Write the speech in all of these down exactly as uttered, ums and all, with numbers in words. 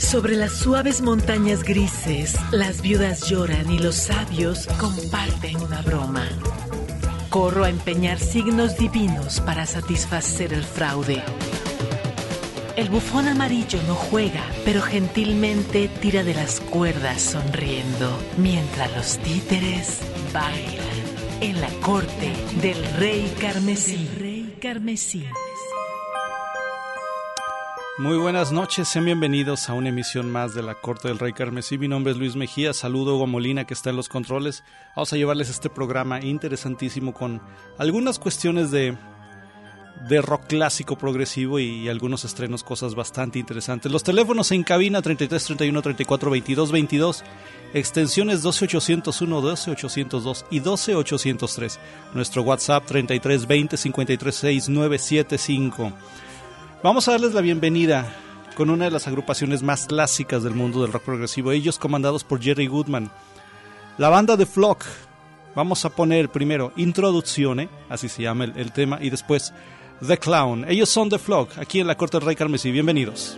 Sobre las suaves montañas grises, las viudas lloran y los sabios comparten una broma. Corro a empeñar signos divinos para satisfacer el fraude. El bufón amarillo no juega, pero gentilmente tira de las cuerdas sonriendo, mientras los títeres bailan en la corte del rey carmesí. Rey carmesí. Muy buenas noches, sean bienvenidos a una emisión más de la Corte del Rey Carmesí. Mi nombre es Luis Mejía, saludo a Hugo Molina que está en los controles. Vamos a llevarles este programa interesantísimo con algunas cuestiones de, de rock clásico progresivo y algunos estrenos, cosas bastante interesantes. Los teléfonos en cabina treinta y tres, treinta y uno, treinta y cuatro, veintidós, veintidós, extensiones doce ochocientos uno, doce ochocientos dos y doce ochocientos tres. Nuestro WhatsApp treinta y tres, veinte, cincuenta y tres, sesenta y nueve setenta y cinco. Vamos a darles la bienvenida con una de las agrupaciones más clásicas del mundo del rock progresivo, ellos comandados por Jerry Goodman. La banda The Flock. Vamos a poner primero Introduzione, así se llama el, el tema, y después The Clown. Ellos son The Flock, aquí en la Corte del Rey Carmesí. Bienvenidos.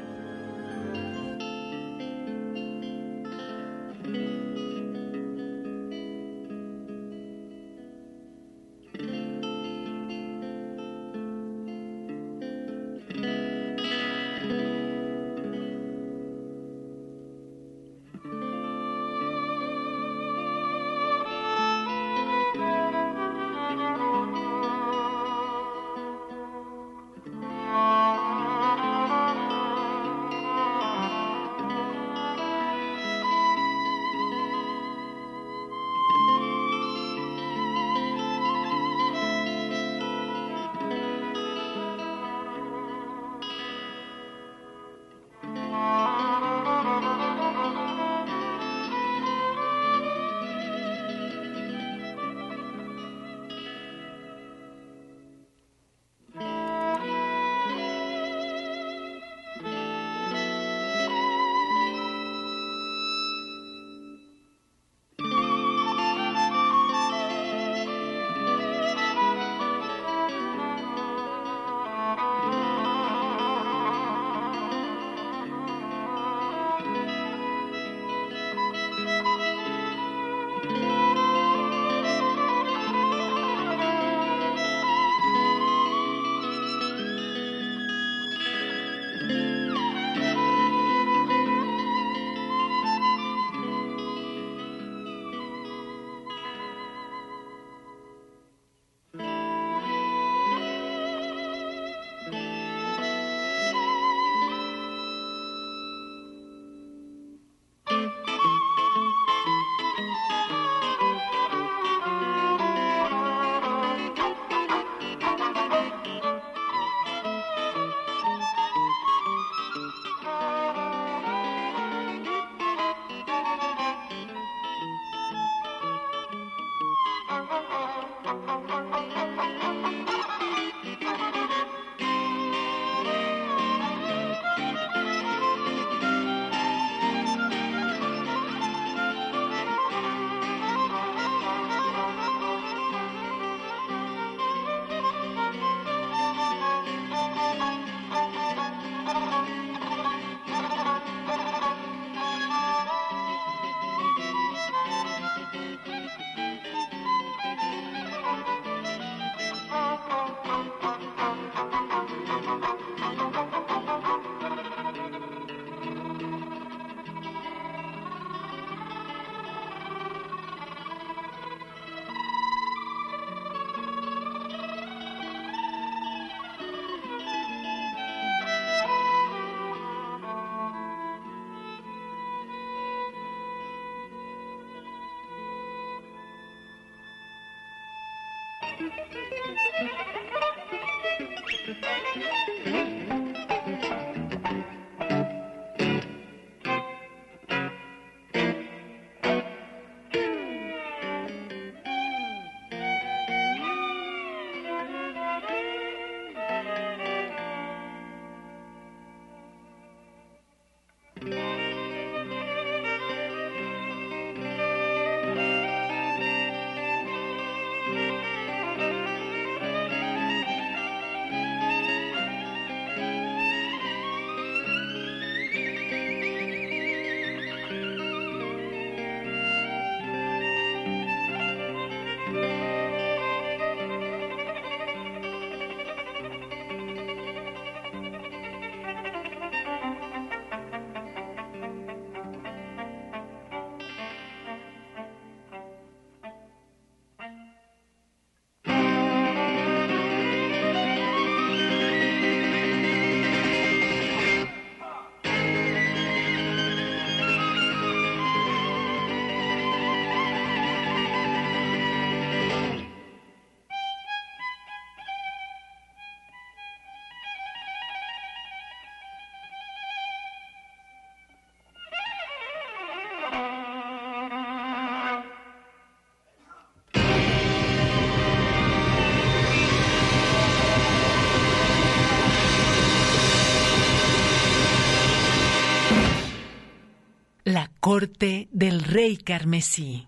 La corte del rey carmesí.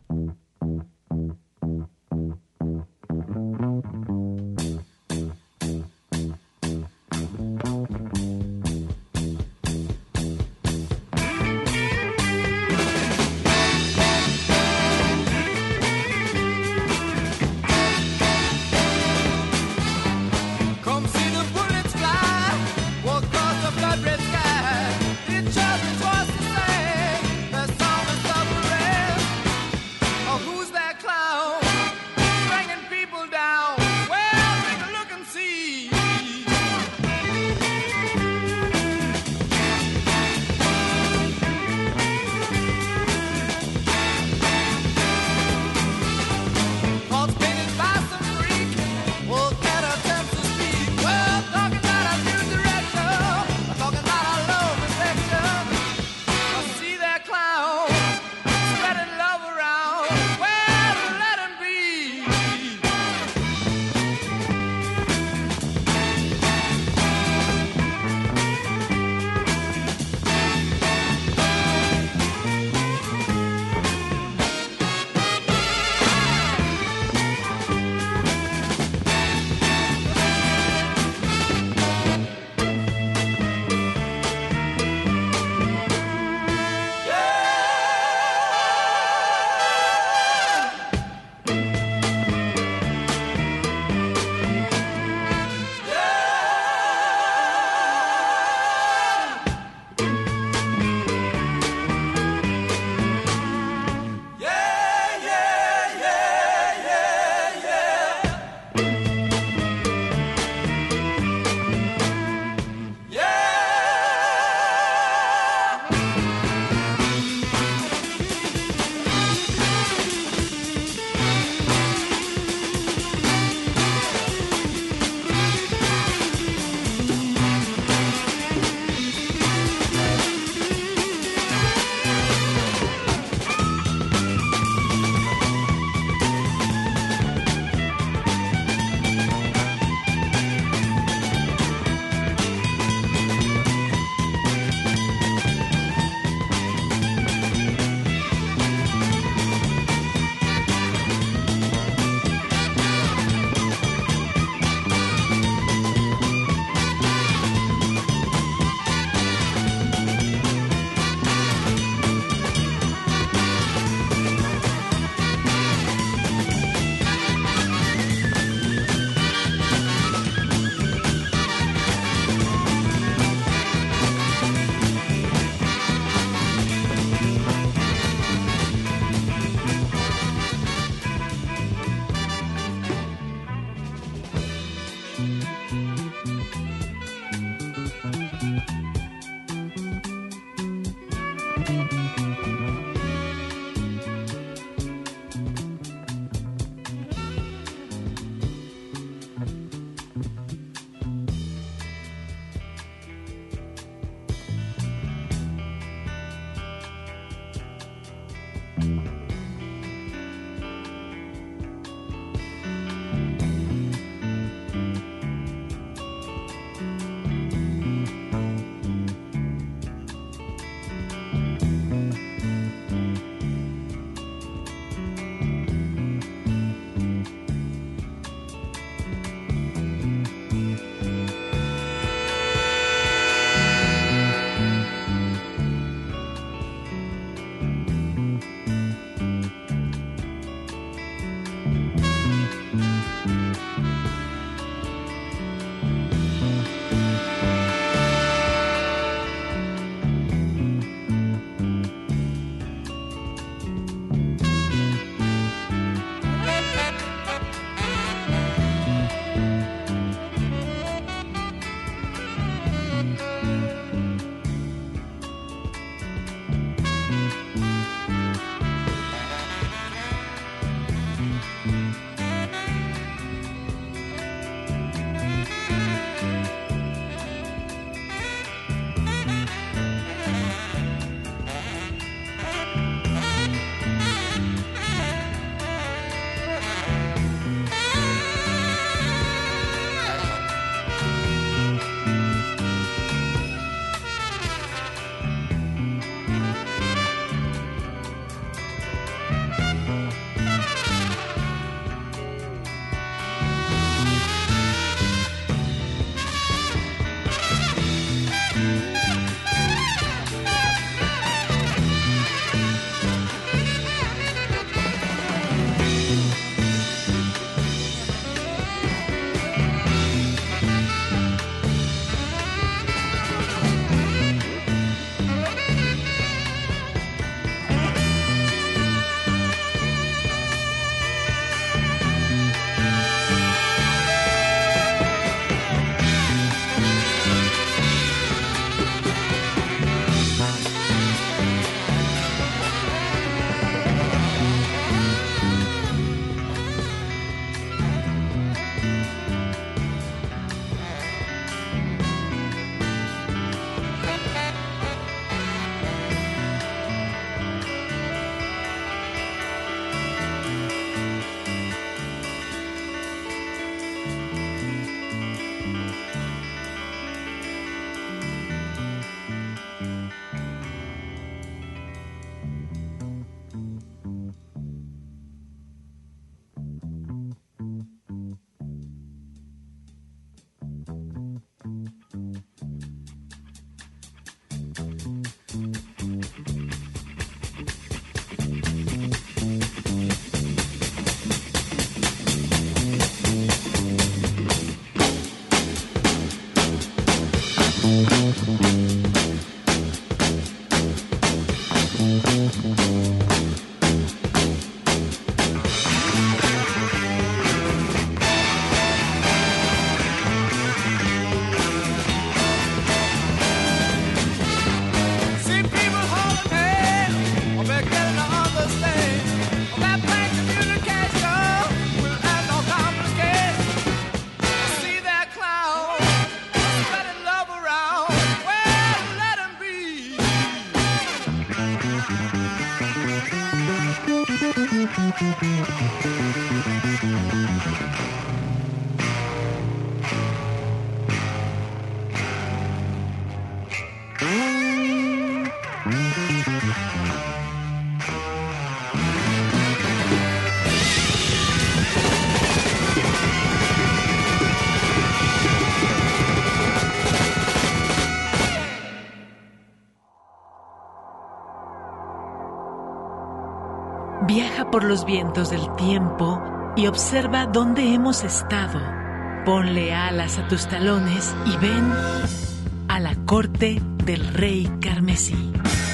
Viaja por los vientos del tiempo y observa dónde hemos estado. Ponle alas a tus talones y ven a la corte del rey carmesí.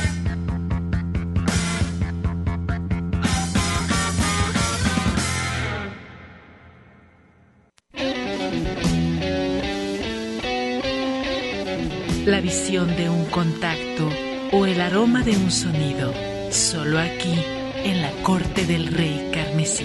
La visión de un contacto o el aroma de un sonido, solo aquí en la corte del rey carmesí.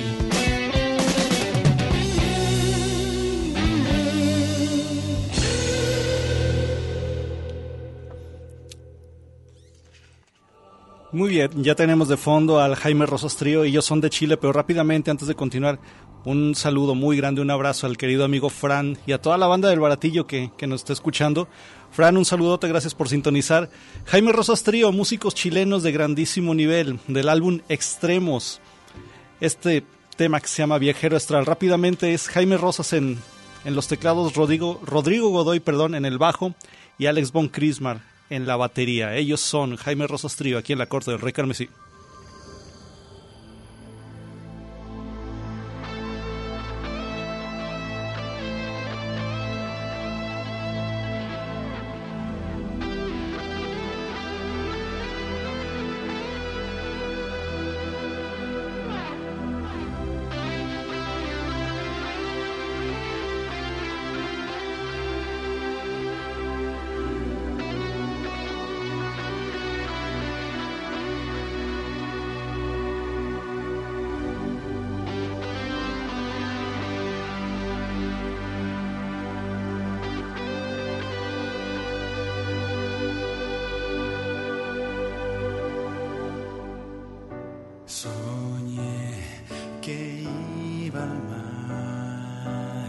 Muy bien, ya tenemos de fondo al Jaime Rosas Trío. Ellos son de Chile, pero rápidamente, antes de continuar, un saludo muy grande, un abrazo al querido amigo Fran y a toda la banda del Baratillo que, que nos está escuchando. Fran, un saludote, gracias por sintonizar. Jaime Rosas Trío, músicos chilenos de grandísimo nivel, del álbum Extremos. Este tema que se llama Viajero Astral. Rápidamente es Jaime Rosas en, en los teclados, Rodrigo, Rodrigo Godoy perdón, en el bajo y Alex von Krismar en la batería. Ellos son Jaime Rosas Trío, aquí en la corte del rey carmesí. Soñé que iba al mar,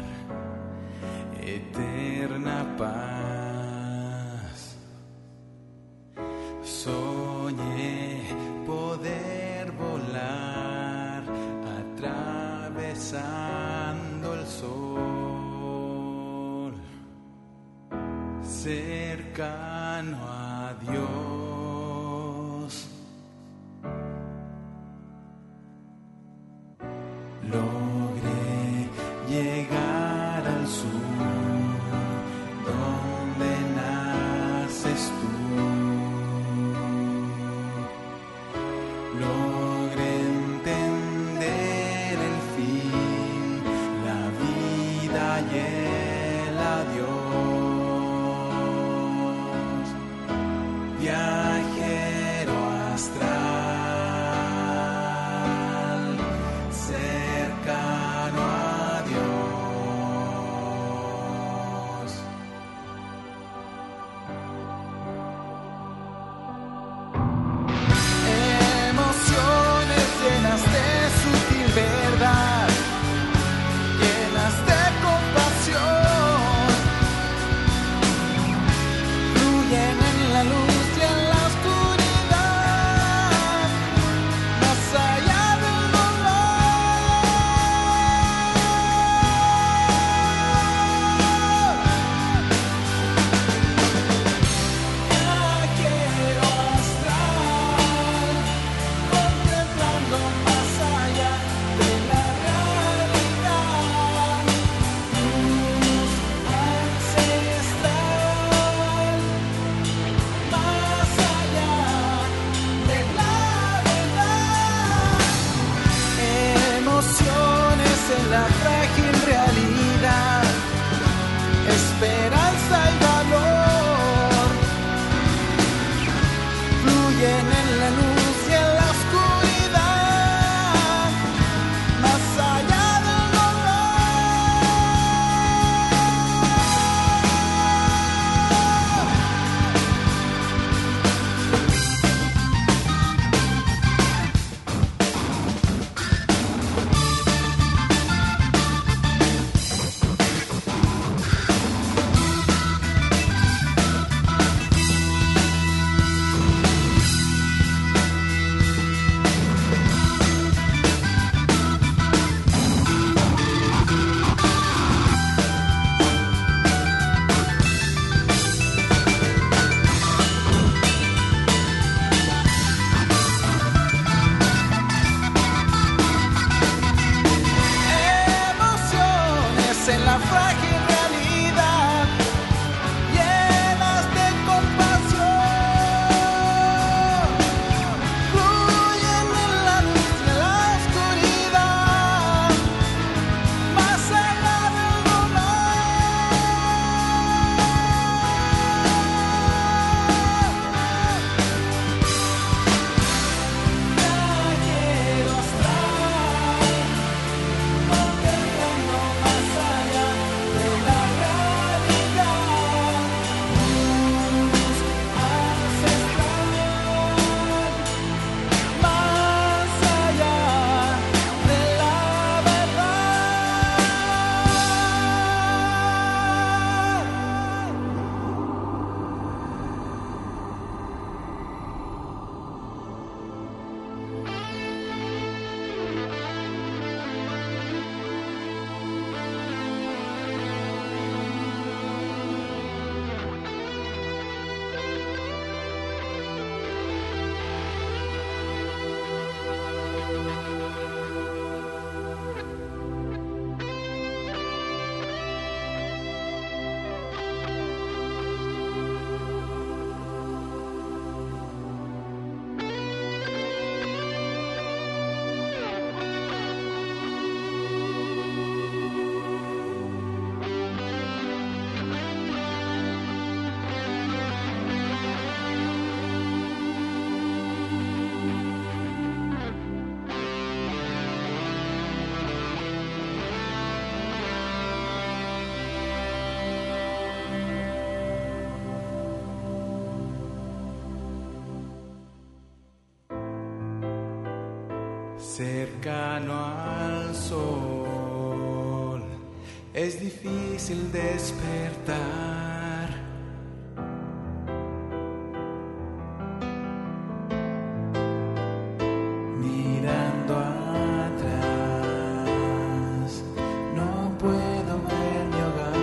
eterna paz. Soñé poder volar atravesando el sol, cercano a Dios. Logré llegar al sur, donde naces tú. Logré entender el fin, la vida y el adiós. Viajero astral, cerca la frágil realidad, esperanza y valor fluyen en la luz y en la oscuridad, más allá del cercano al sol, es difícil despertar. Mirando atrás, no puedo ver mi hogar.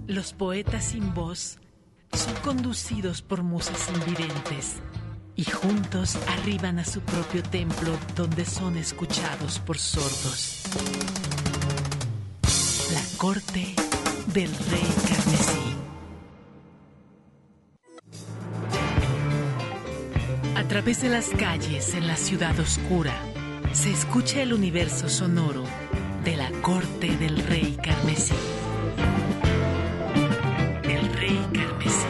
Los poetas sin voz son conducidos por musas invidentes y juntos arriban a su propio templo donde son escuchados por sordos. La corte del rey carmesí. A través de las calles en la ciudad oscura se escucha el universo sonoro de la corte del rey carmesí. El rey carmesí.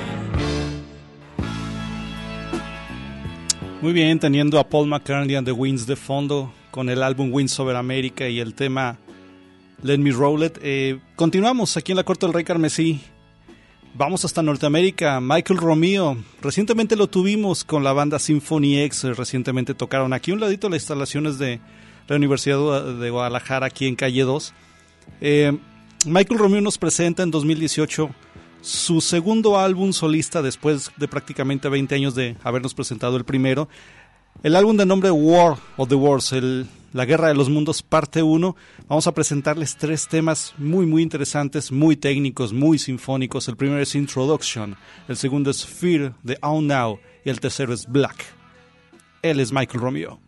Muy bien, teniendo a Paul McCartney and the Winds de fondo con el álbum Winds Over America y el tema Let Me Roll It. Eh, continuamos aquí en la corte del rey carmesí. Vamos hasta Norteamérica. Michael Romeo, recientemente lo tuvimos con la banda Symphony X, recientemente tocaron aquí un ladito de las instalaciones de la Universidad de Guadalajara, aquí en Calle dos. Eh, Michael Romeo nos presenta en dos mil dieciocho su segundo álbum solista después de prácticamente veinte años de habernos presentado el primero. El álbum de nombre War of the Worlds, el, la Guerra de los Mundos, parte uno. Vamos a presentarles tres temas muy muy interesantes, muy técnicos, muy sinfónicos. El primero es Introduction, el segundo es Fear the Unknown y el tercero es Black. Él es Michael Romeo.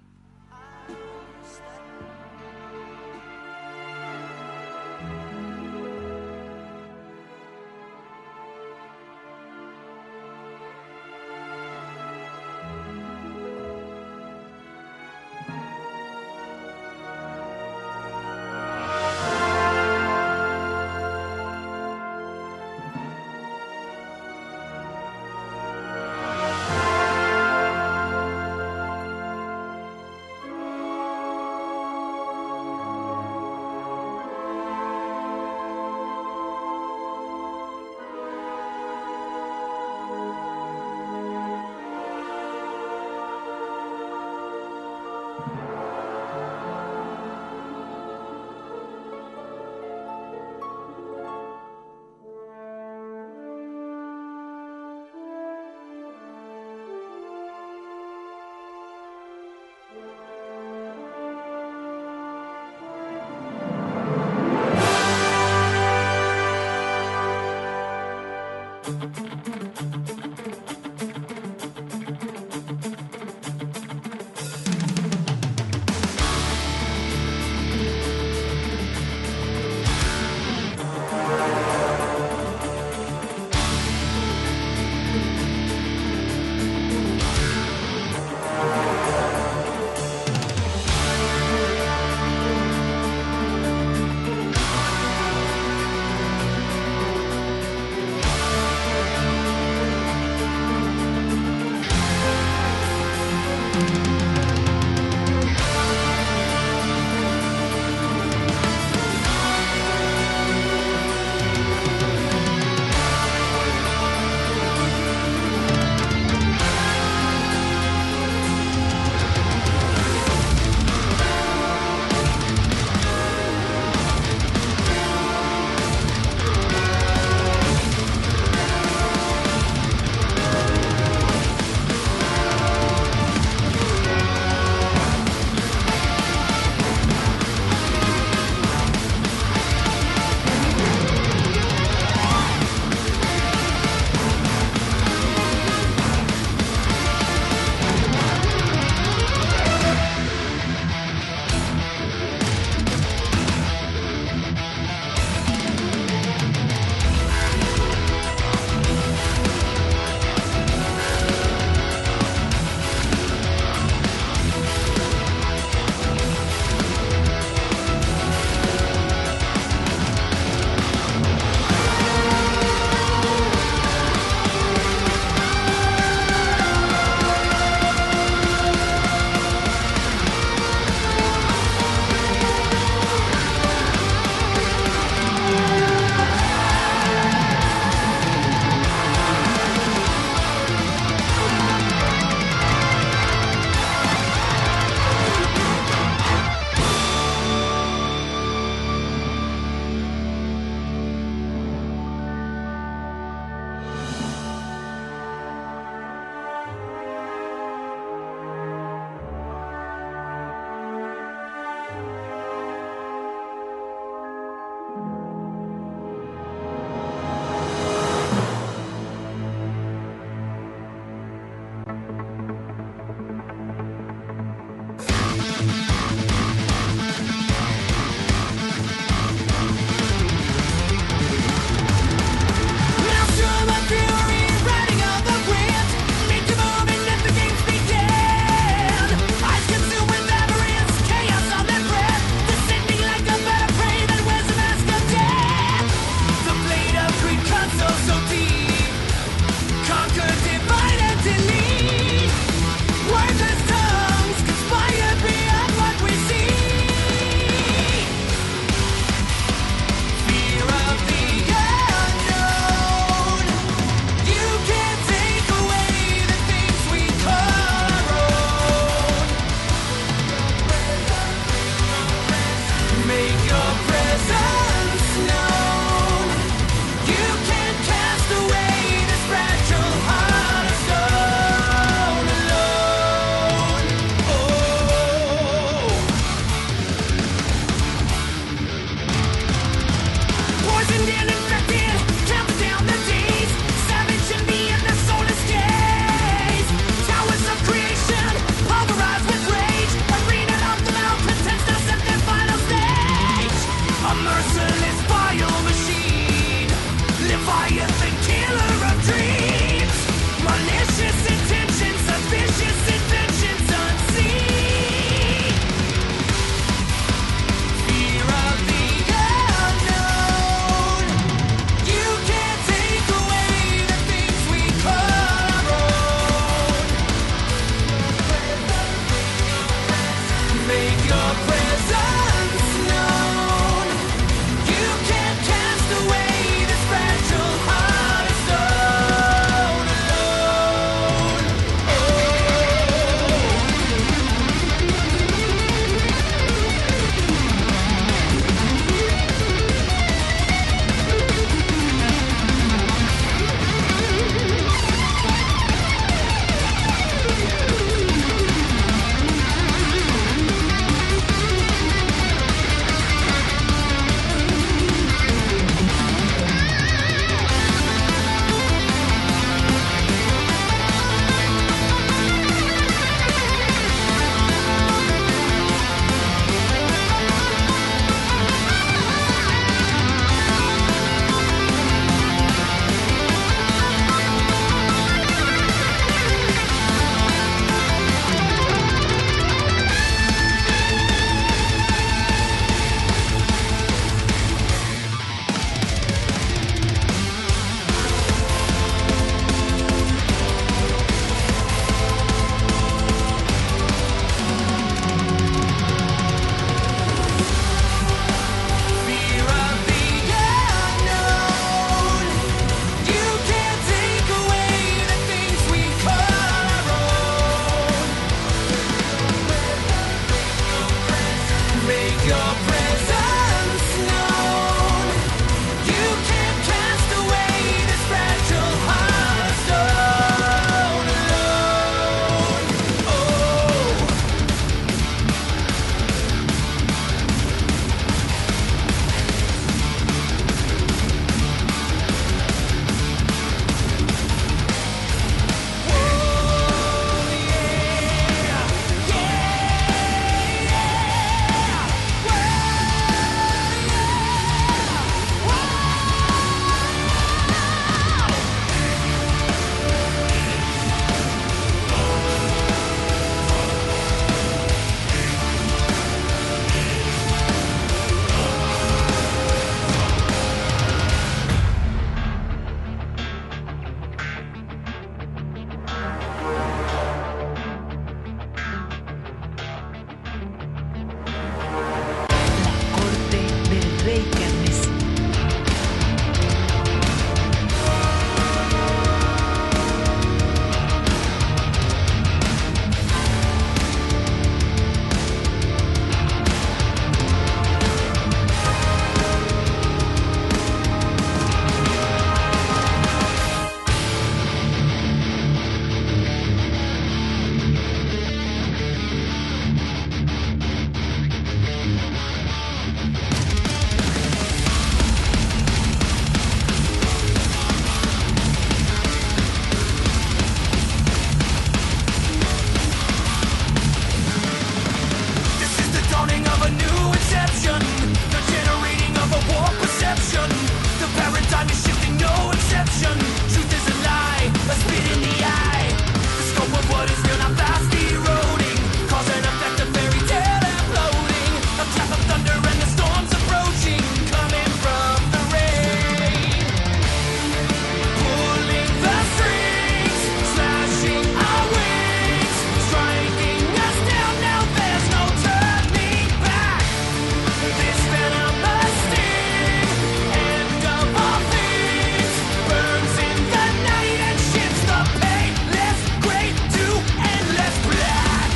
Time is shifting, no exception. Truth is a lie, a spit in the eye. The scope of what is real now fast eroding. Cause and effect, a fairy tale imploding. A clap of thunder and the storm's approaching. Coming from the rain. Pulling the strings, slashing our wings. Striking us down, now there's no turning back. This venomous sting, end of all things, burns in the night and shifts the painless gray to endless black.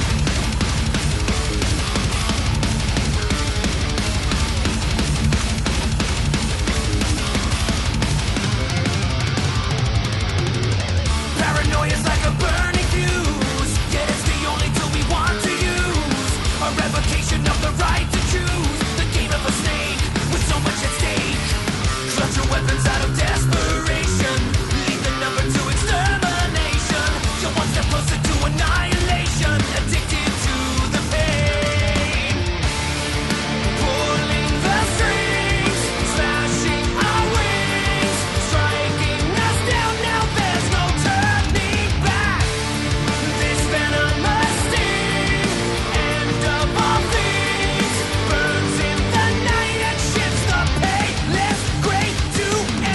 Paranoia's like a burning fuse, yet it's the only tool we want to use. A revocation of the right to choose. The game of a snake with so much at stake. Clutch your weapons out of desperation. Lead the number to extermination. You're one step closer to annihilation. Addicted to the pain. Pulling the strings, slashing our wings. Striking us down, now there's no turning back. This venomous sting, end of all things, burns in the night and shifts the painless gray to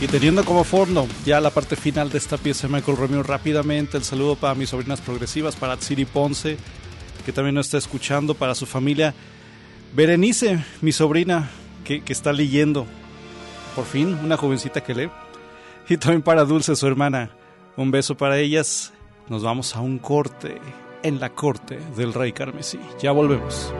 teniendo como fondo ya la parte final de esta pieza de Michael Romeo, rápidamente el saludo para mis sobrinas progresivas, para Tsiri Ponce, que también nos está escuchando, para su familia, Berenice, mi sobrina, que, que está leyendo, por fin, una jovencita que lee, y también para Dulce, su hermana. Un beso para ellas. Nos vamos a un corte en la corte del Rey Carmesí. Ya volvemos.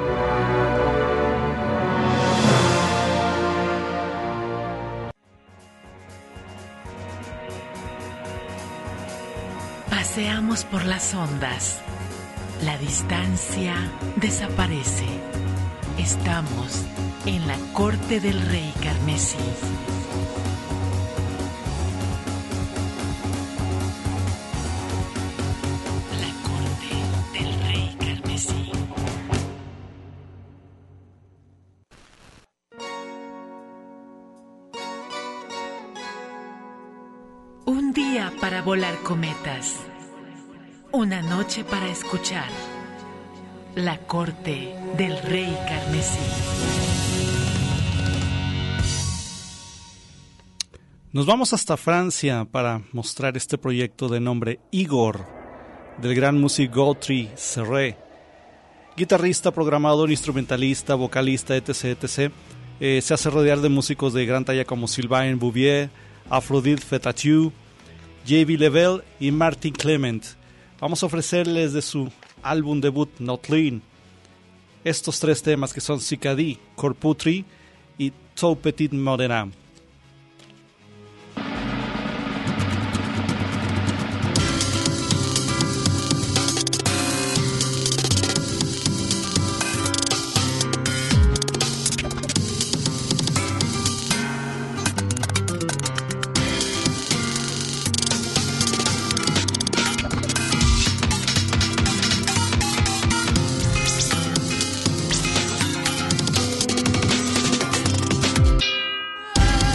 Paseamos por las ondas. La distancia desaparece. Estamos en la corte del Rey Carmesí. La corte del Rey Carmesí. Un día para volar cometas. Una noche para escuchar. La corte del Rey Carmesí. Nos vamos hasta Francia para mostrar este proyecto de nombre Igor, del gran músico Gautry Serré, guitarrista, programador, instrumentalista, vocalista, etc, etc. Eh, se hace rodear de músicos de gran talla como Sylvain Bouvier, Aphrodite Fetatiu, J B Level y Martin Clement. Vamos a ofrecerles de su álbum debut Notlin estos tres temas que son Cicadie, Corputri y Tout Petit Modena. Thank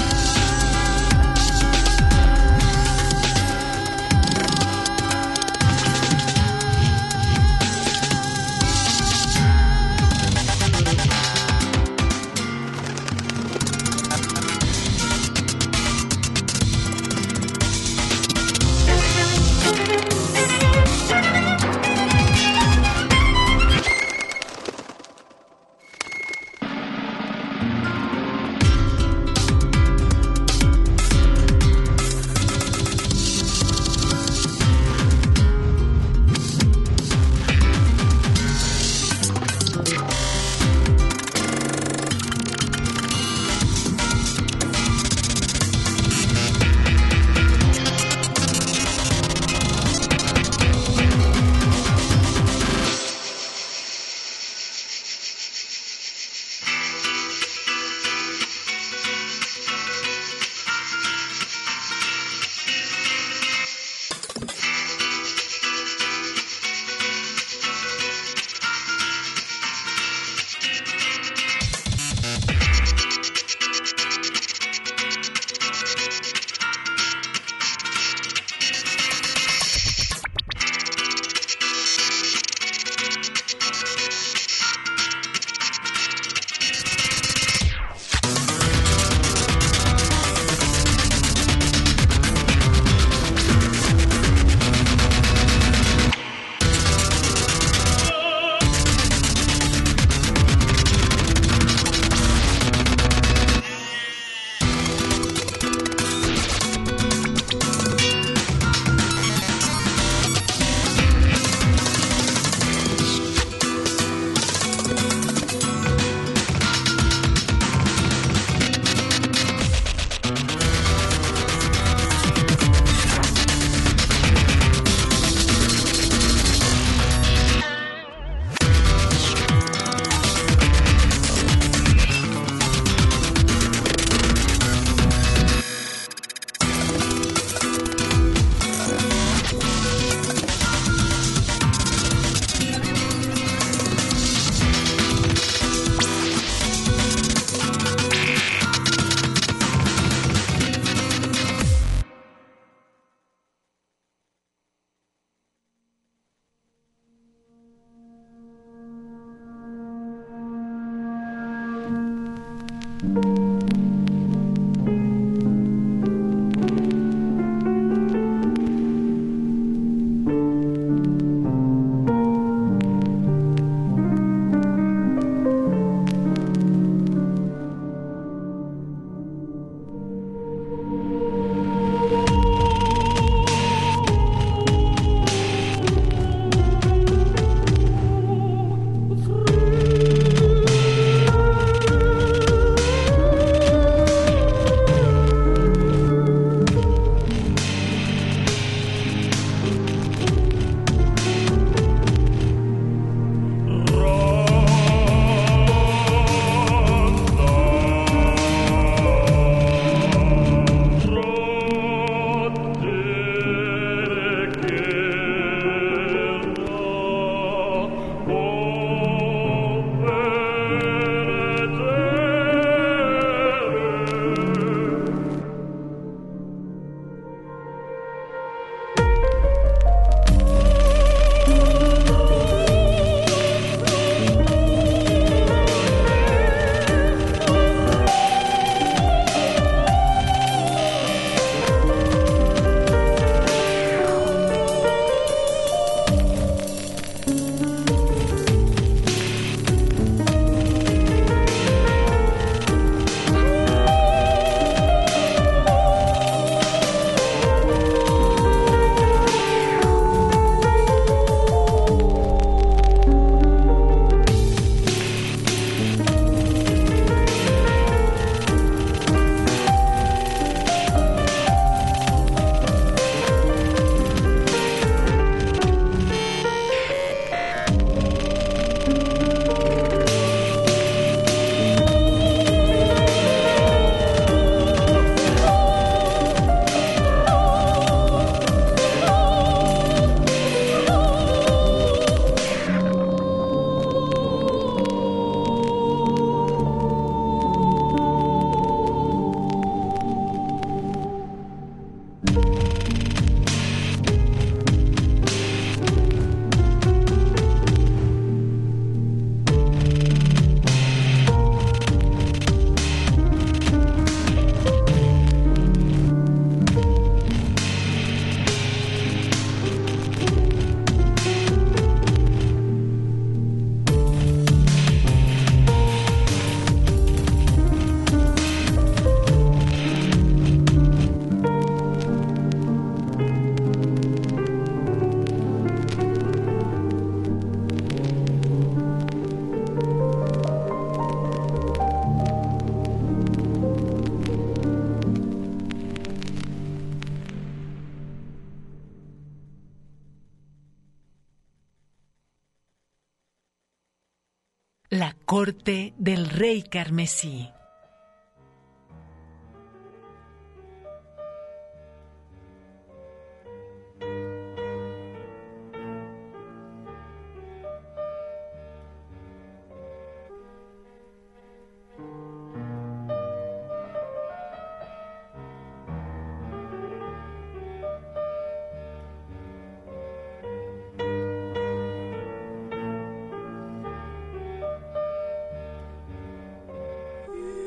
La corte del rey carmesí. You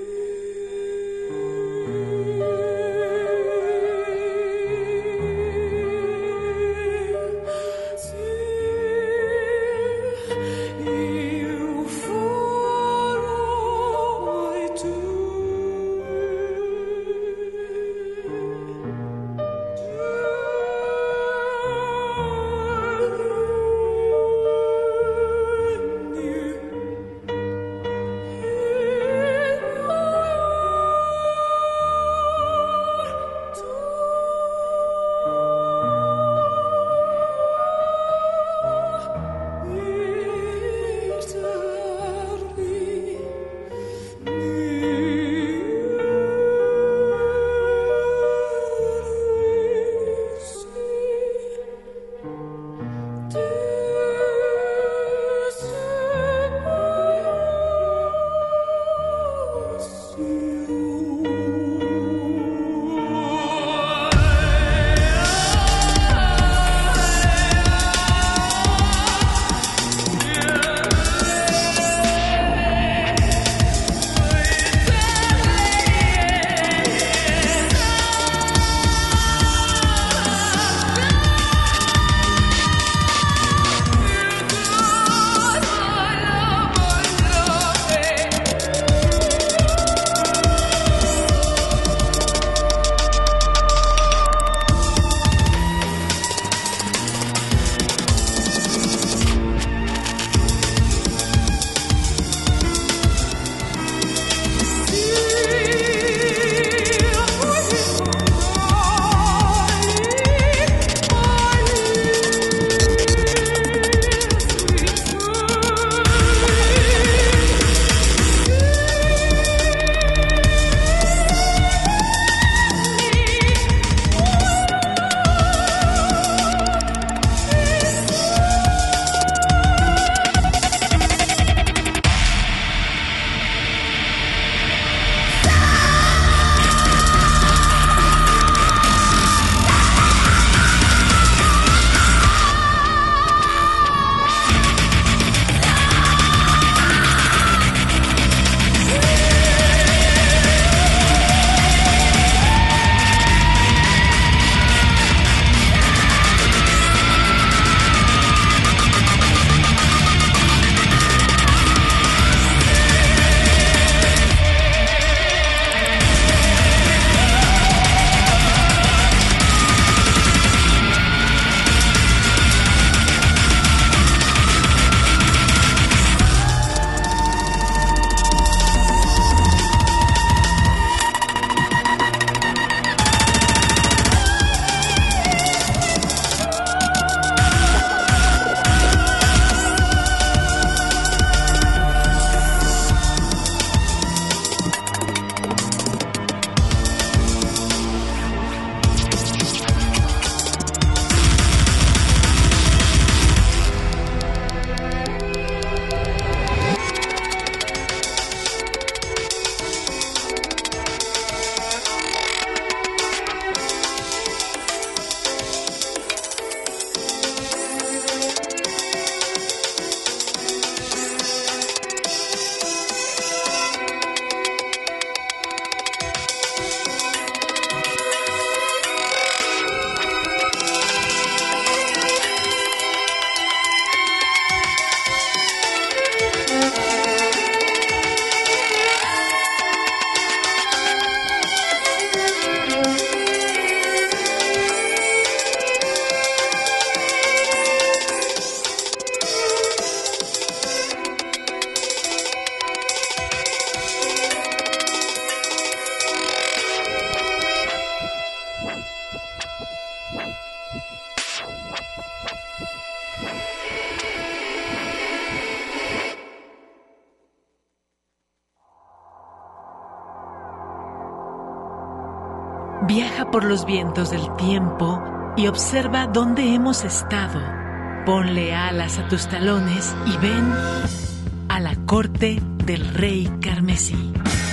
Viaja por los vientos del tiempo y observa dónde hemos estado. Ponle alas a tus talones y ven a la corte del rey carmesí.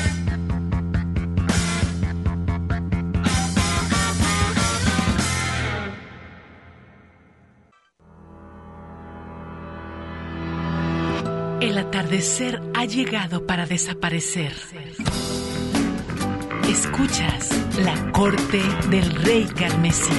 El atardecer ha llegado para desaparecer. Escuchas la corte del rey carmesí.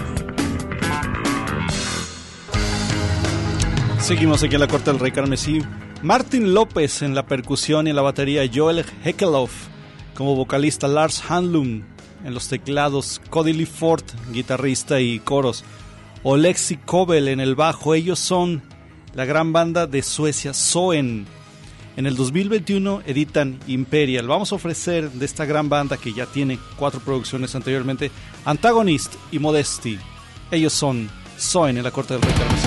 Seguimos aquí en la corte del rey carmesí. Martin López en la percusión y en la batería, Joel Hekeloff como vocalista, Lars Hanlund en los teclados, Cody Lee Ford, guitarrista y coros, Oleksi Kobel en el bajo. Ellos son la gran banda de Suecia, Soen. En el dos mil veintiuno editan Imperial. Vamos a ofrecer de esta gran banda que ya tiene cuatro producciones anteriormente, Antagonist y Modesty. Ellos son Soen en la corte del rey carmesí.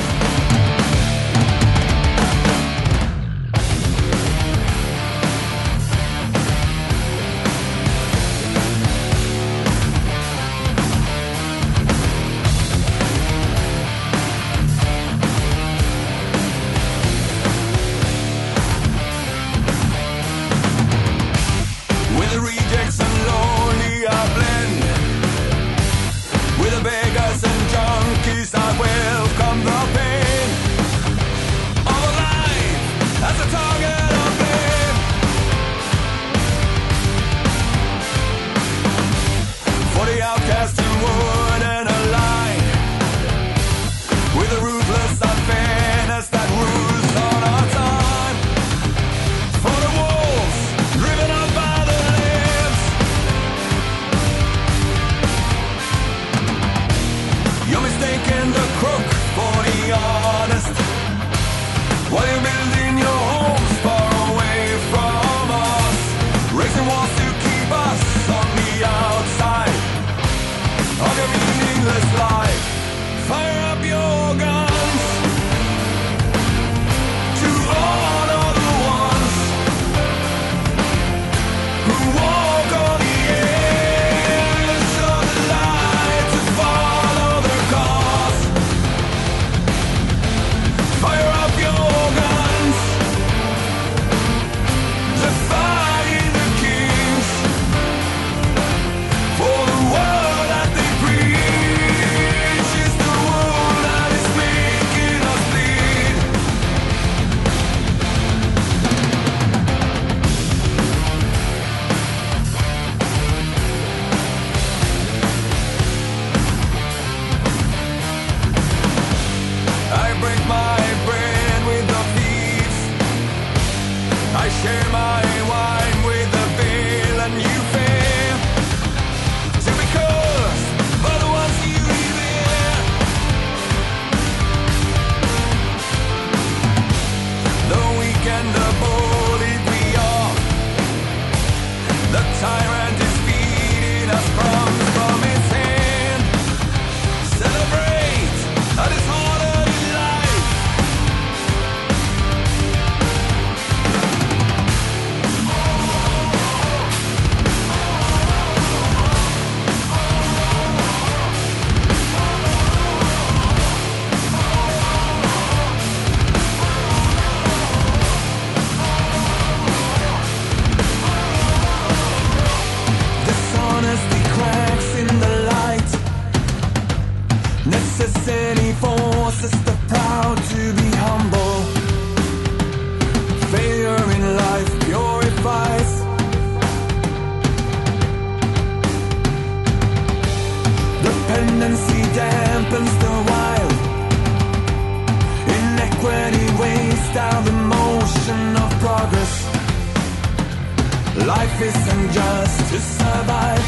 Life isn't just to survive.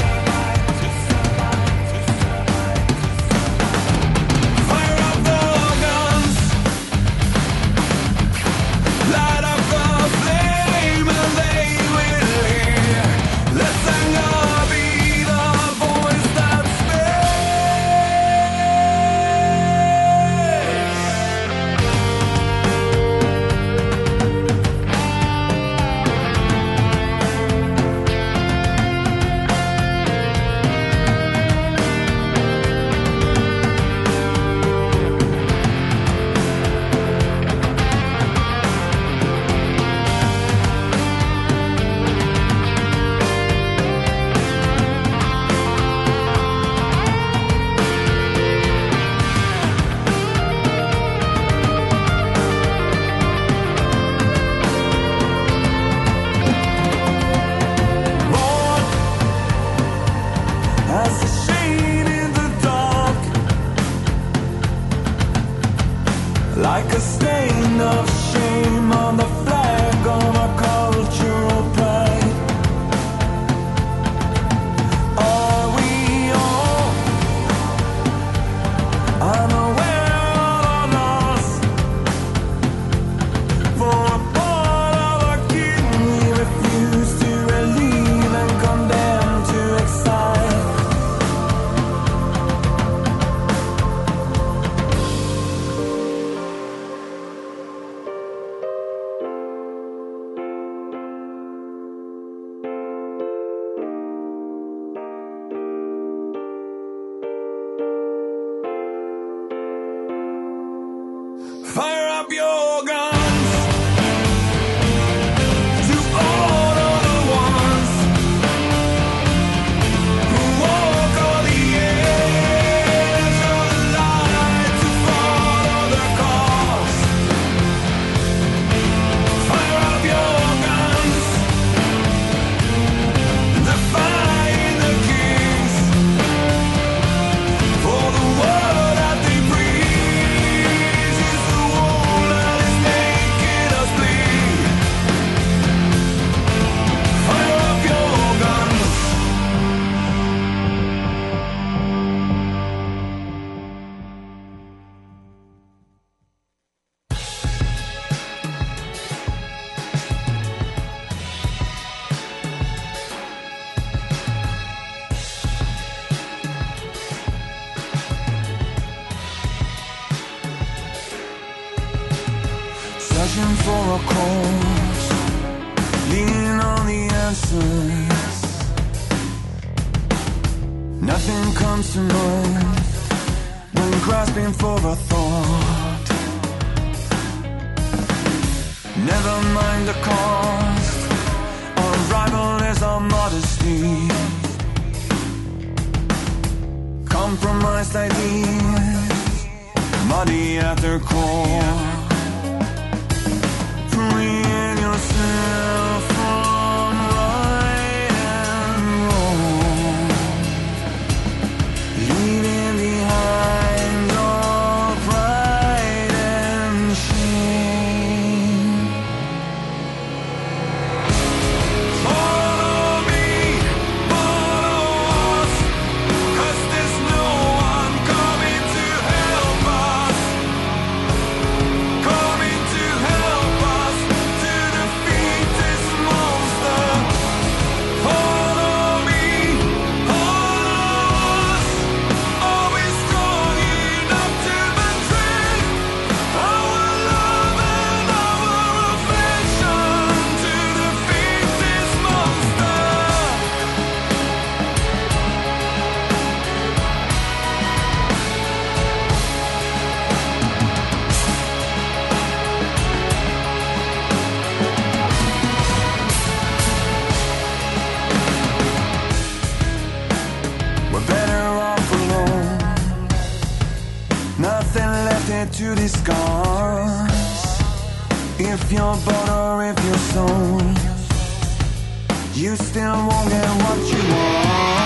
Fire up the guns, light up the flame, and they will hear. Let anger be the voice that speaks. as a shade in the dark, like a stain of shame on the flag of our cultural pride. Are we all unaware or lost? For a part of our kin we refuse to relieve and condemn to excite. Fire up your guns to all of the ones who walk on the edge of the light to follow their cause. Fire up your guns, defying the kings for the word that they preach is the wool that is making us bleed. Fire up your guns. Searching for a cause, leaning on the answers. Nothing comes to mind when grasping for a thought. Never mind the cost, our rival is our modesty. Compromised ideas, muddy at their core. Freeing yourself from right and wrong, leaving behind all pride and shame. Follow me, follow us, 'cause there's no one coming to help us, coming to help us to defeat this monster. Follow me, follow us, are we strong enough to betray our love and our affection to defeat this monster? We're better off alone, nothing left here to discuss. If you're bought or if you're sold, you still won't get what you want.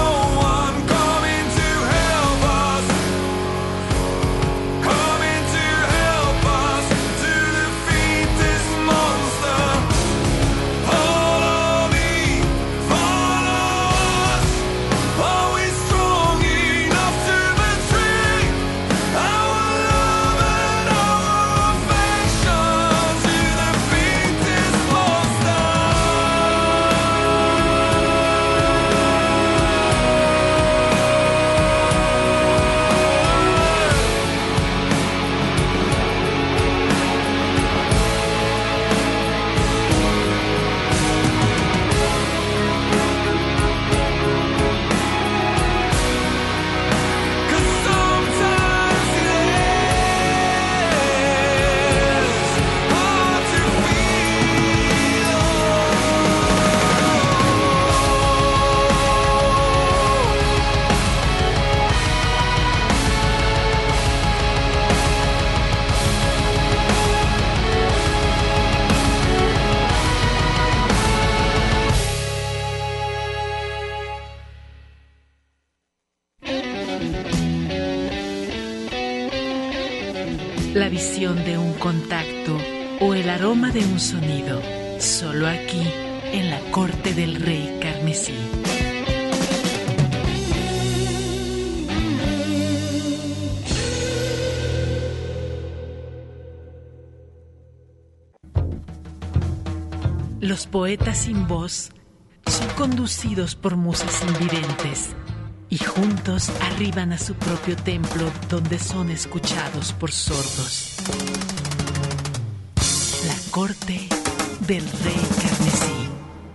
Coming to visión de un contacto o el aroma de un sonido. Solo aquí, en la corte del rey carmesí. Los poetas sin voz son conducidos por musas invidentes y juntos arriban a su propio templo donde son escuchados por sordos. La corte del rey carmesí.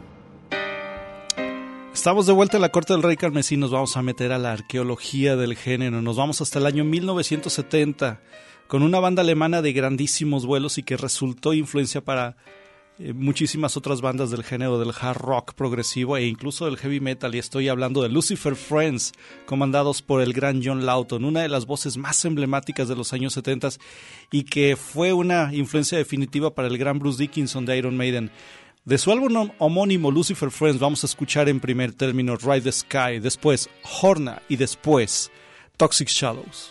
Estamos de vuelta en la corte del rey carmesí. Nos vamos a meter a la arqueología del género. Nos vamos hasta el año mil novecientos setenta con una banda alemana de grandísimos vuelos y que resultó influencia para Eh, muchísimas otras bandas del género del hard rock progresivo e incluso del heavy metal, y estoy hablando de Lucifer Friends, comandados por el gran John Lawton, una de las voces más emblemáticas de los años setenta y que fue una influencia definitiva para el gran Bruce Dickinson de Iron Maiden. De su álbum homónimo Lucifer Friends vamos a escuchar en primer término Ride the Sky, después Horna y después Toxic Shadows.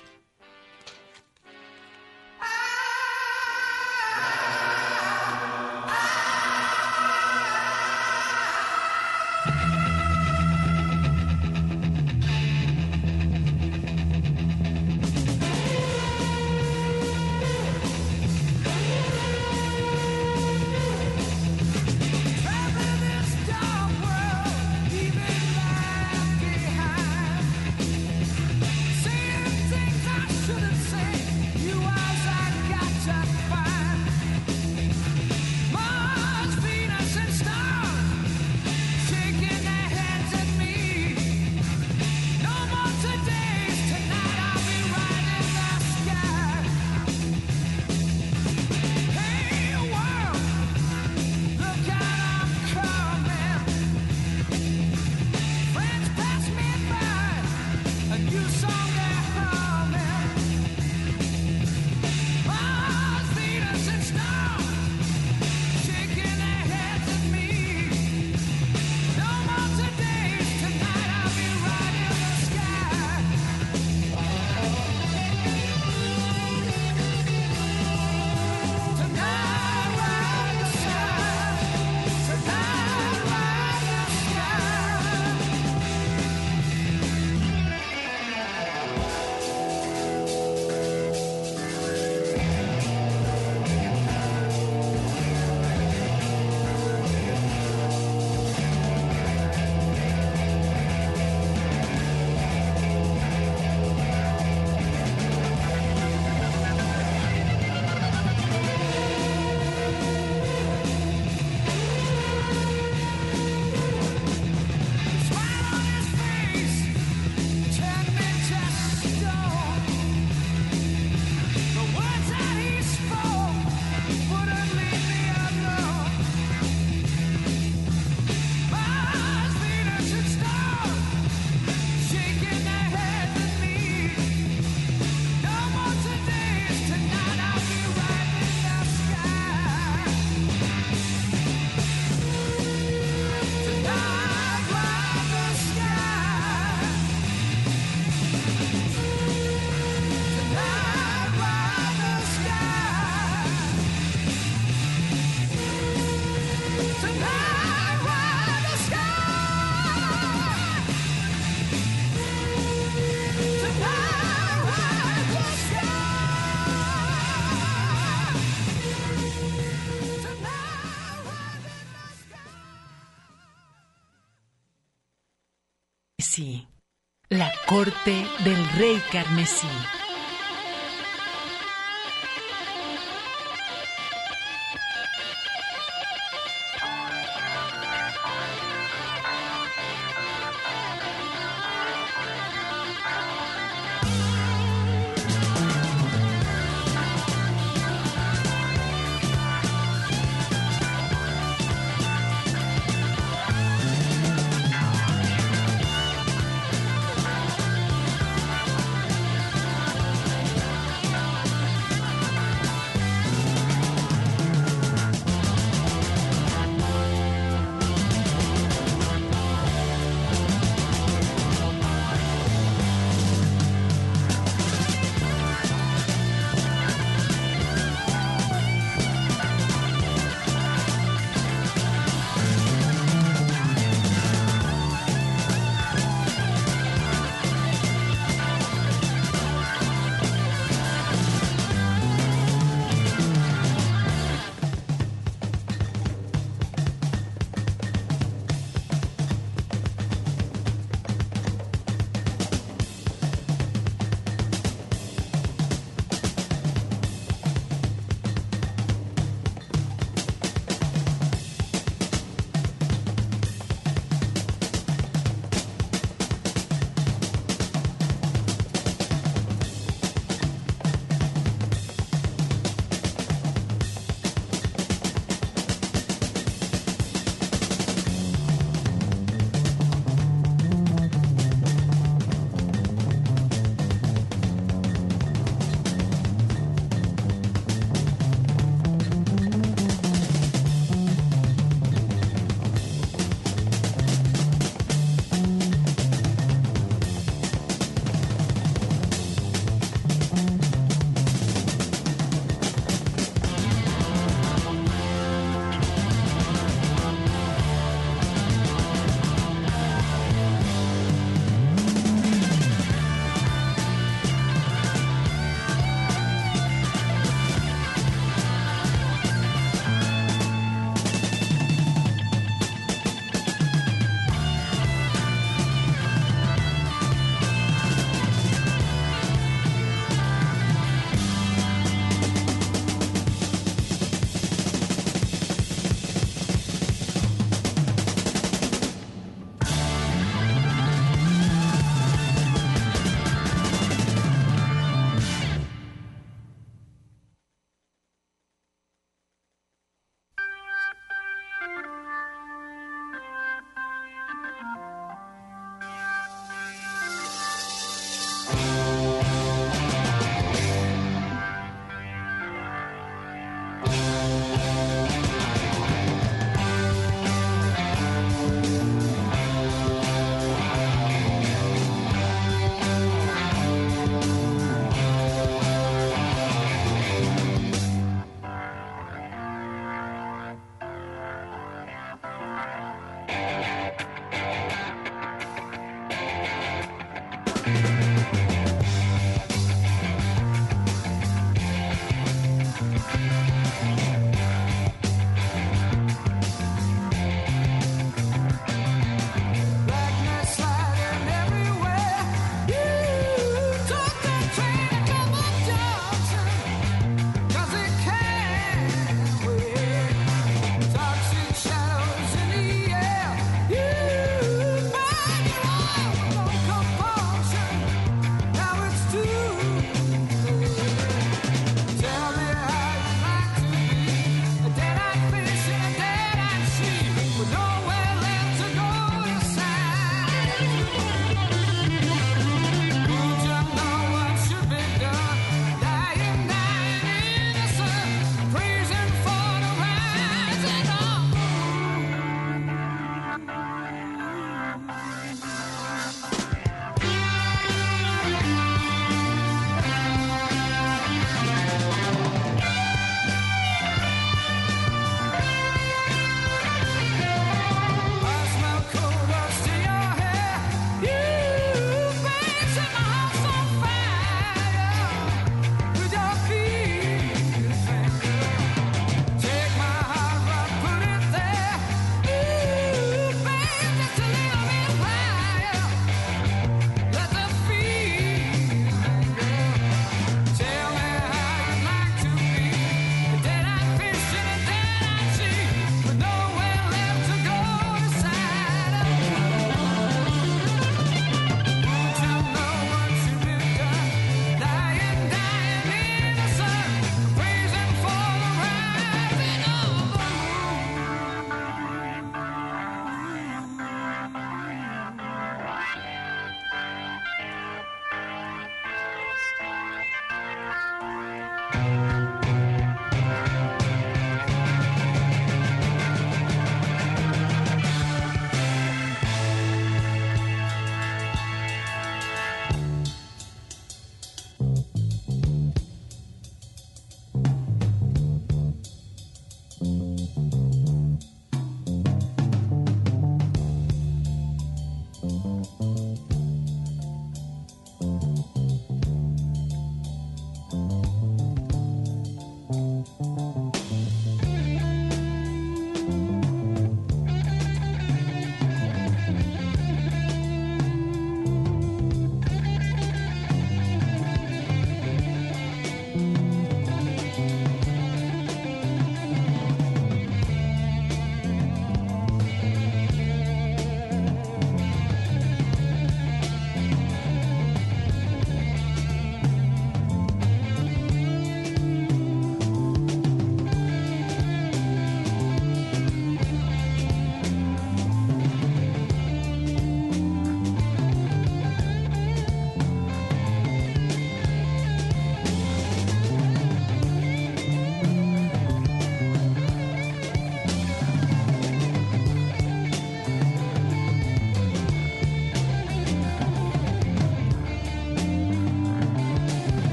Sí, la corte del rey carmesí.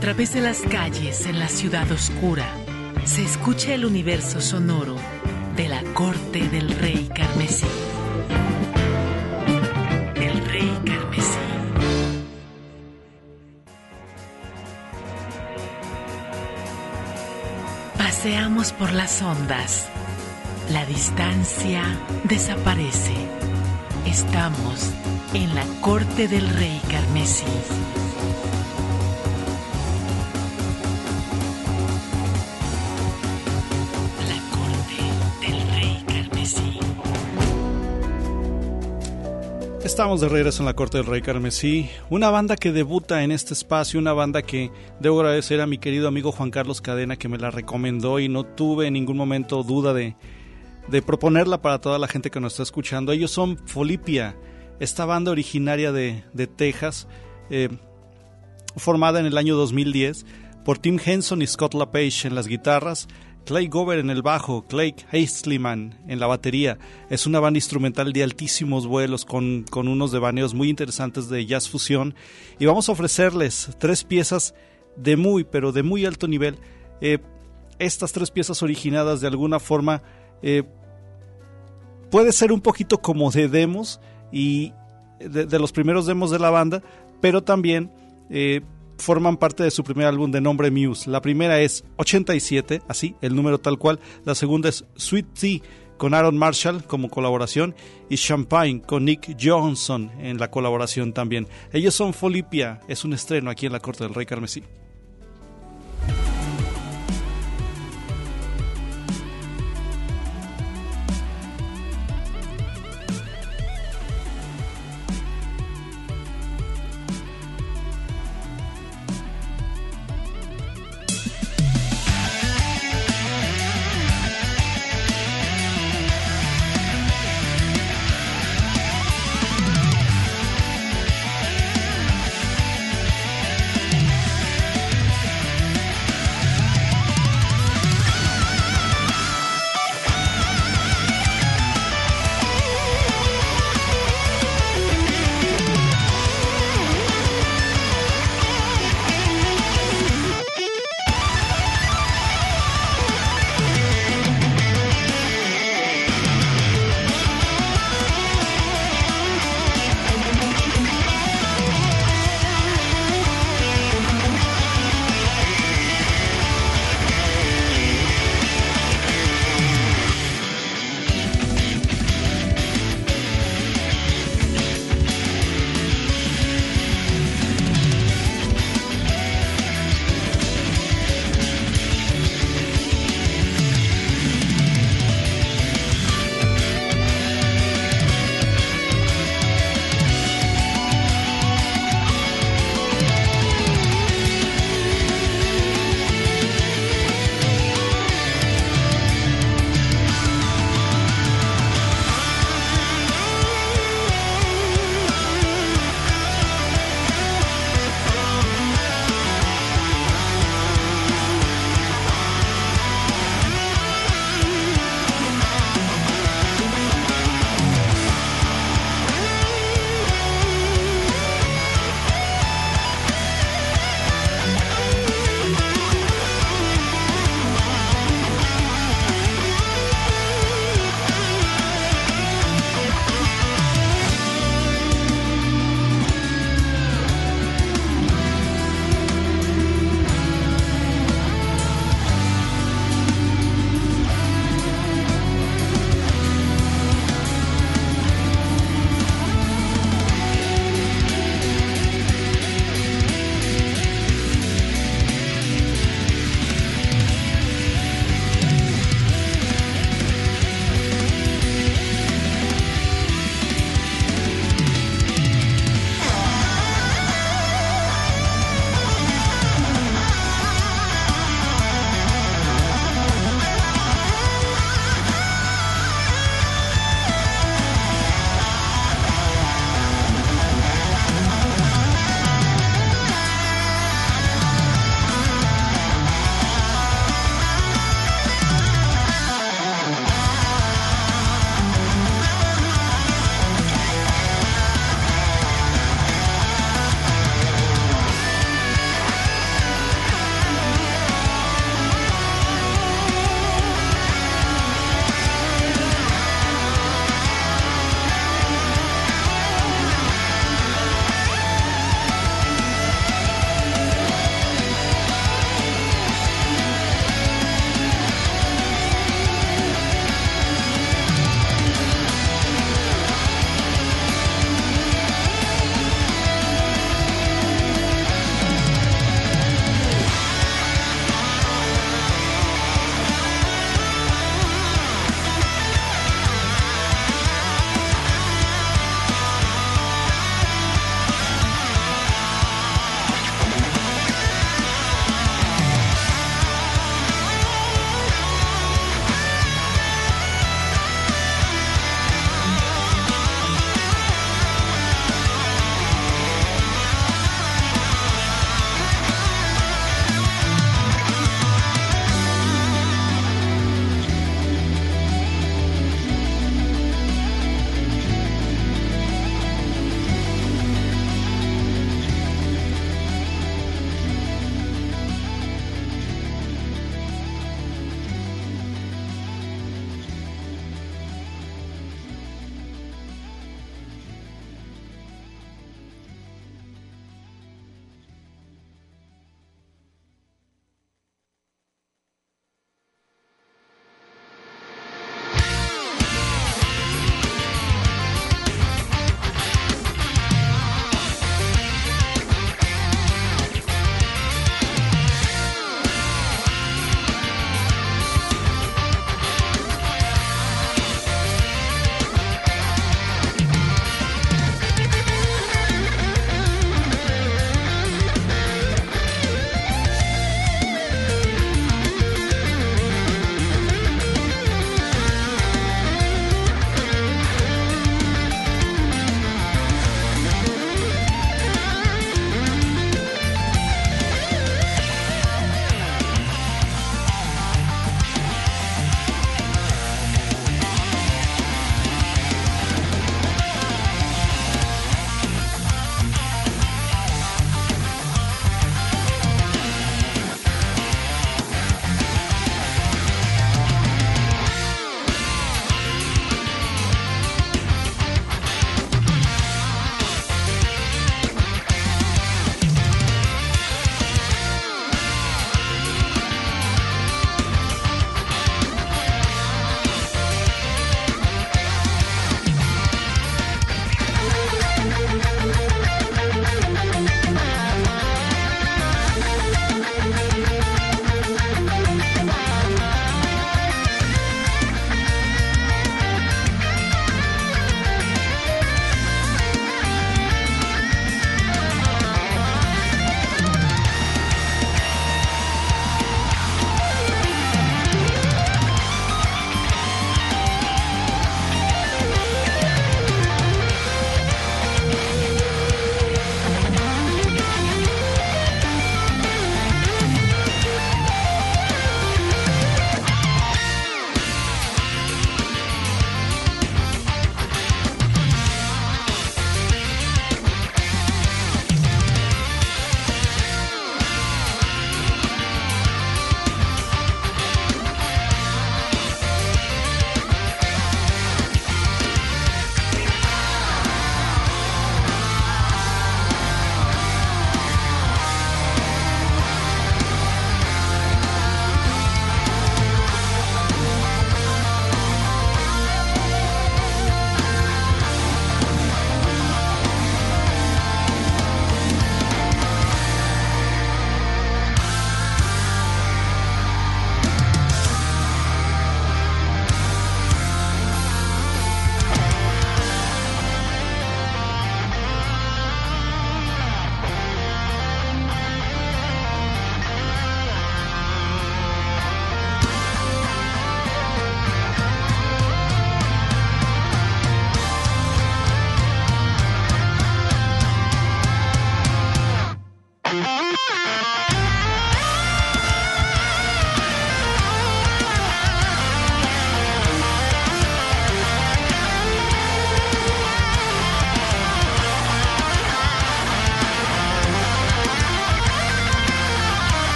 través de las calles en la ciudad oscura, se escucha el universo sonoro de la corte del rey carmesí. El rey carmesí. Paseamos por las ondas. La distancia desaparece. Estamos en la corte del rey carmesí. La corte del rey carmesí. Estamos de regreso en la corte del rey carmesí, una banda que debuta en este espacio, una banda que debo agradecer a mi querido amigo Juan Carlos Cadena, que me la recomendó y no tuve en ningún momento duda de, de proponerla para toda la gente que nos está escuchando. Ellos son Folipia, esta banda originaria de, de Texas, eh, formada en el año dos mil diez por Tim Henson y Scott LaPage en las guitarras, Clay Gover en el bajo, Clay Hastelman en la batería. Es una banda instrumental de altísimos vuelos con, con unos devaneos muy interesantes de jazz fusión, y vamos a ofrecerles tres piezas de muy, pero de muy alto nivel. Eh, estas tres piezas originadas de alguna forma eh, puede ser un poquito como de demos y de, de los primeros demos de la banda, pero también eh, forman parte de su primer álbum de nombre Muse. La primera es ochenta y siete, así, el número tal cual. La segunda es Sweet Tea, con Aaron Marshall como colaboración, y Champagne con Nick Johnson en la colaboración también. Ellos son Folipia, es un estreno aquí en la corte del rey carmesí.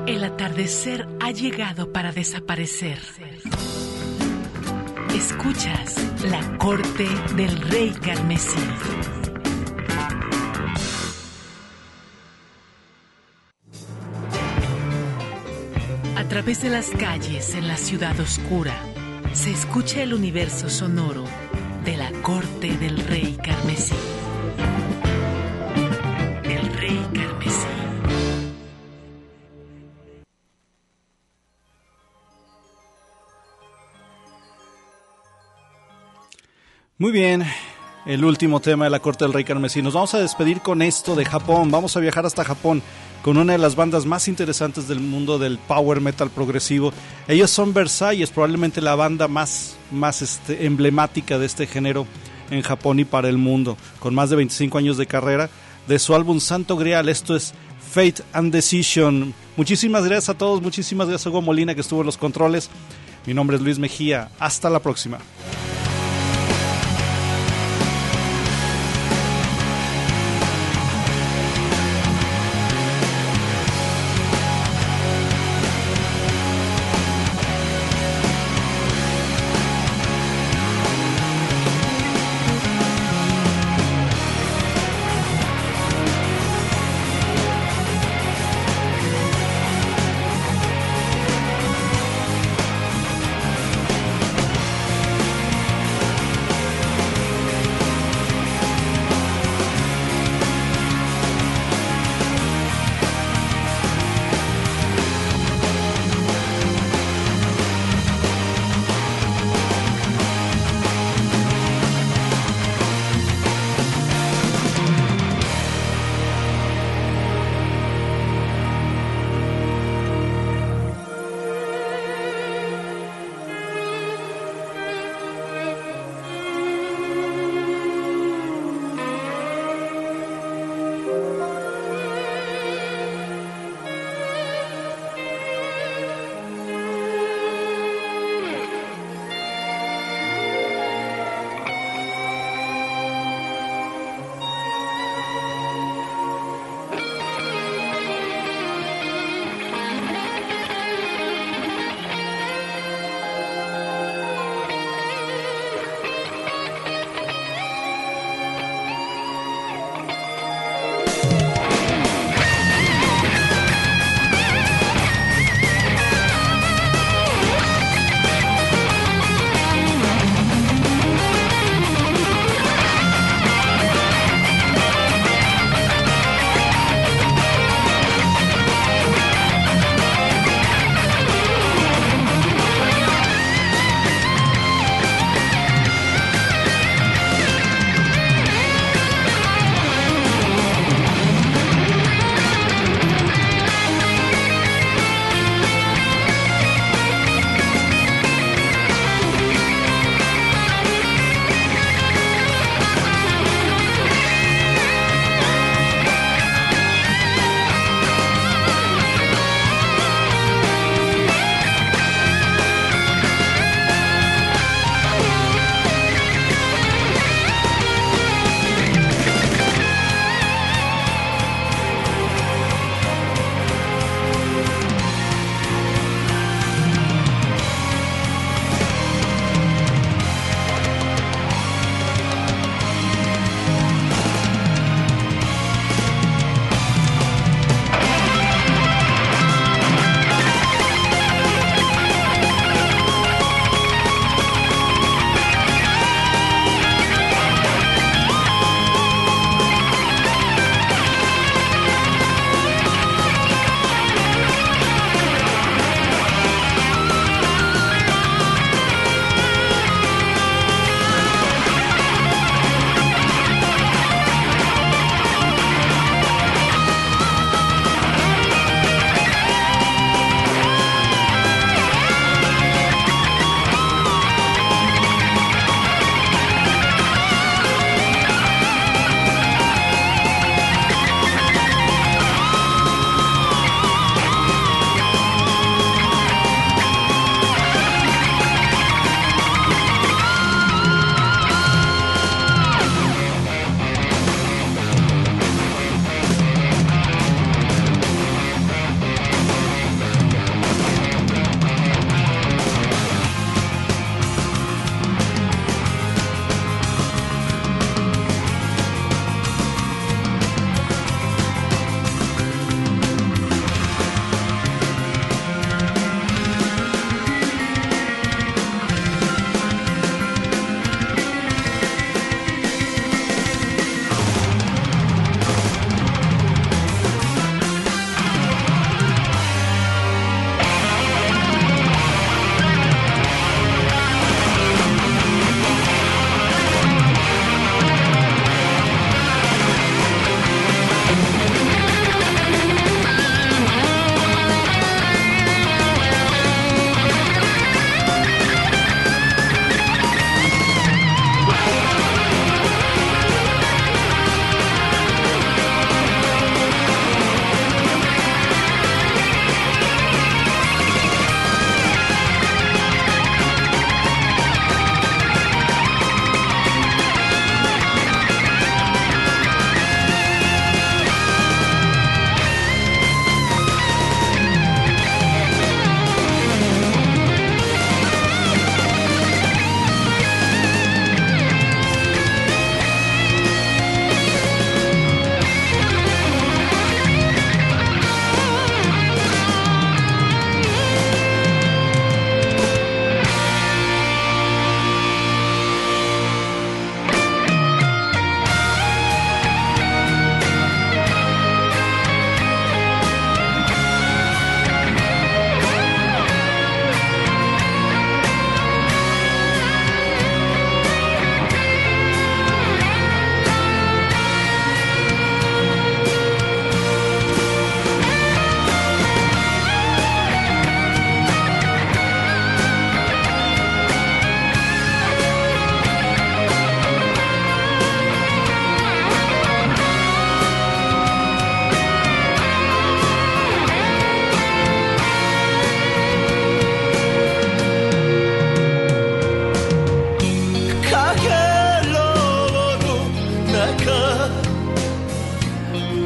El atardecer ha llegado para desaparecer. Escuchas la corte del rey carmesí. A través de las calles en la ciudad oscura, se escucha el universo sonoro de la corte del rey carmesí. El rey carmesí. Muy bien, el último tema de la corte del rey carmesí. Nos vamos a despedir con esto de Japón. Vamos a viajar hasta Japón con una de las bandas más interesantes del mundo del power metal progresivo. Ellos son Versailles, probablemente la banda más, más este, emblemática de este género en Japón y para el mundo, con más de veinticinco años de carrera. De su álbum Santo Grial, esto es Fate and Decision. Muchísimas gracias a todos, muchísimas gracias a Hugo Molina que estuvo en los controles. Mi nombre es Luis Mejía, hasta la próxima.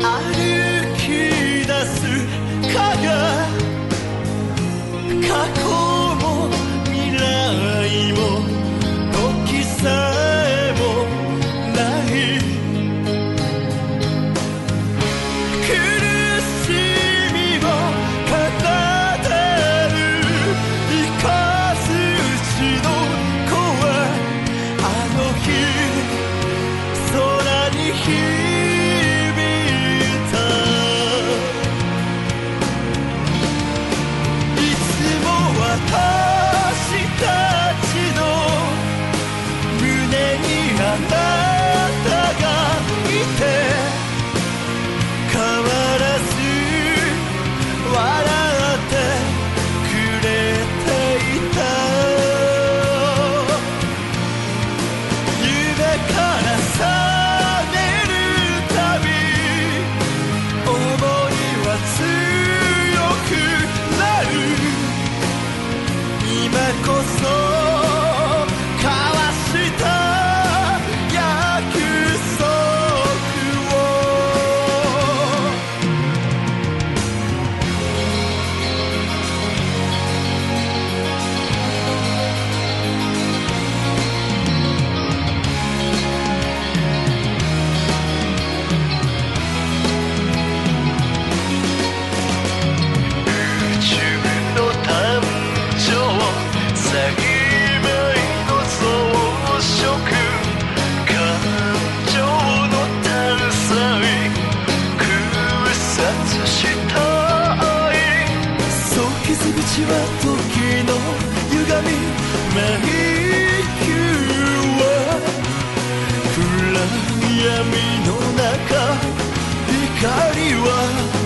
歩き出すかが過去も未来も時さえもない苦しみを奏でる生かすうちの声あの日空に響いたいつも私たちの胸にあなたがいて変わらず笑ってくれていた夢から覚めるたび想いは強くなる今こそ交わした約束を宇宙の誕生幸いの装飾感情の探査空撮した愛そう傷口は時の歪み迷宮は暗闇の中光は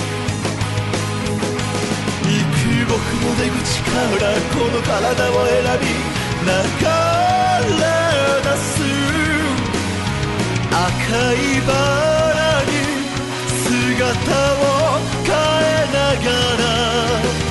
僕の出口からこの体を選び流れ出す赤いバラに姿を変えながら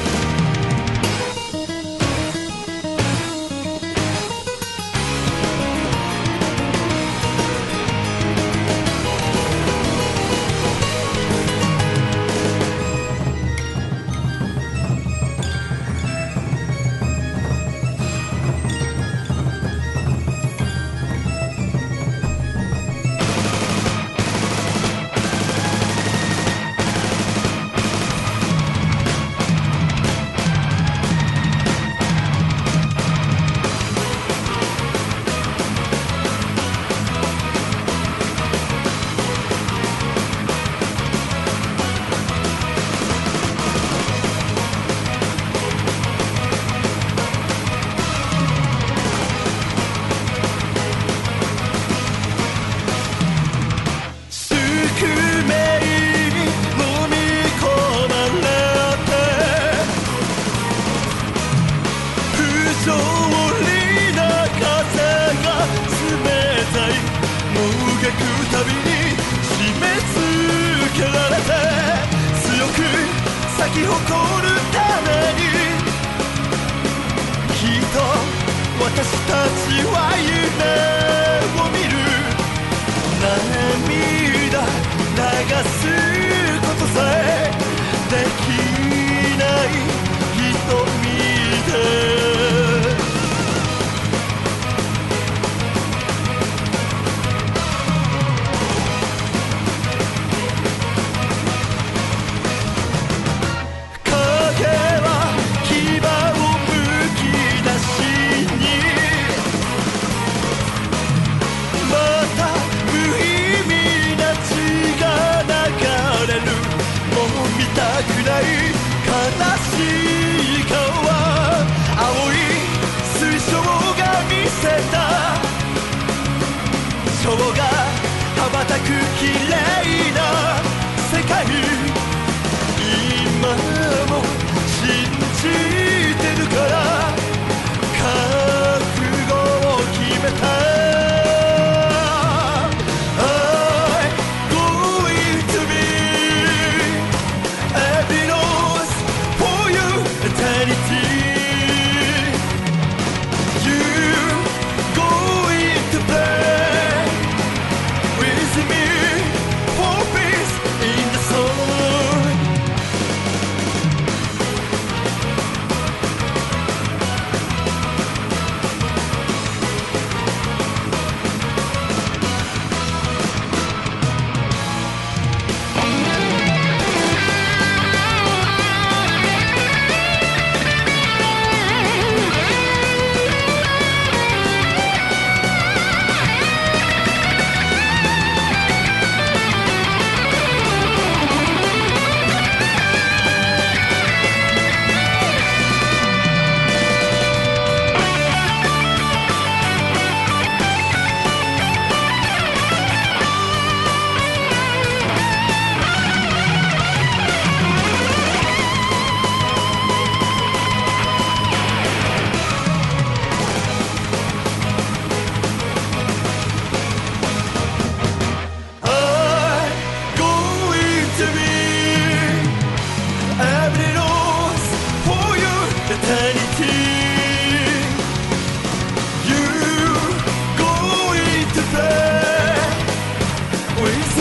たびに締め付けられて強く咲き誇るためにきっと私たちは夢を見る涙流すことさえできない瞳でくない悲しい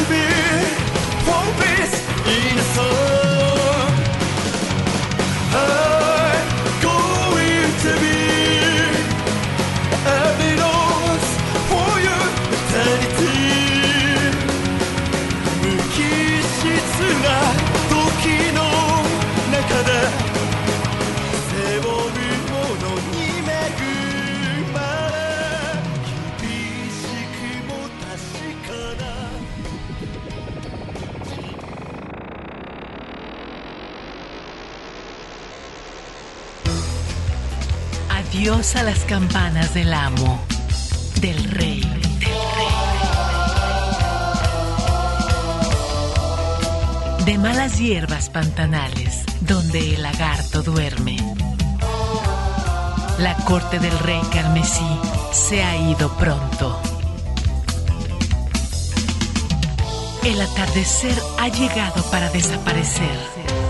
be one piece in a song. I'm going to be every dance for your eternity. 無機質な時の中で背負うものに恵まれ厳しくも確かな Adiós a las campanas del amo, del rey, del rey. De malas hierbas pantanales, donde el lagarto duerme. La corte del rey carmesí se ha ido pronto. El atardecer ha llegado para desaparecer.